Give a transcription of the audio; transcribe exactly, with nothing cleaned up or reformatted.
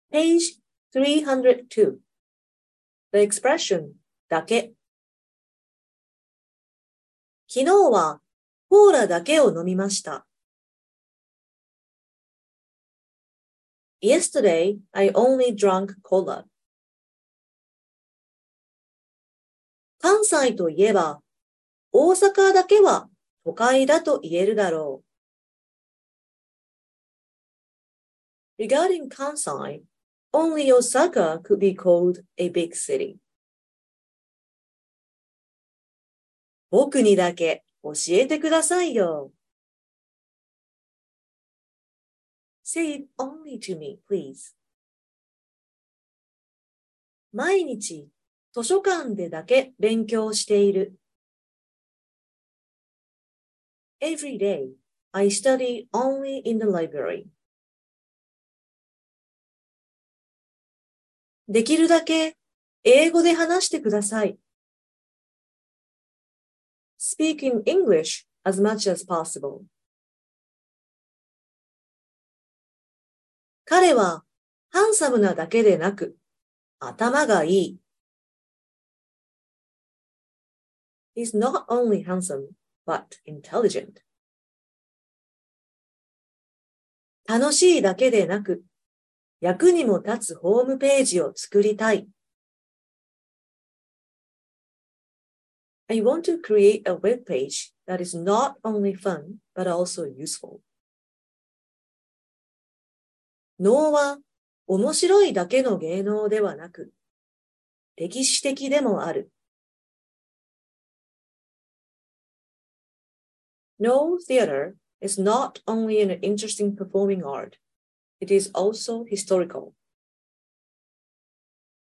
Page three hundred two. The expression だけ。昨日はコーラだけを飲みました。Yesterday, I only drank cola. 関西といえば、大阪だけは都会だと言えるだろう。Regarding Kansai, only Osaka could be called a big city. 僕にだけ教えてくださいよ。Say it only to me, please. 毎日図書館でだけ勉強している。Every day, I study only in the library. できるだけ英語で話してください。Speak in English as much as possible. 彼はハンサムなだけでなく、頭がいい。He's not only handsome, but intelligent. 楽しいだけでなく、役にも立つホームページを作りたい。I want to create a web page that is not only fun, but also useful. 能は面白いだけの芸能ではなく、歴史的でもある。No theater is not only an interesting performing art, it is also historical.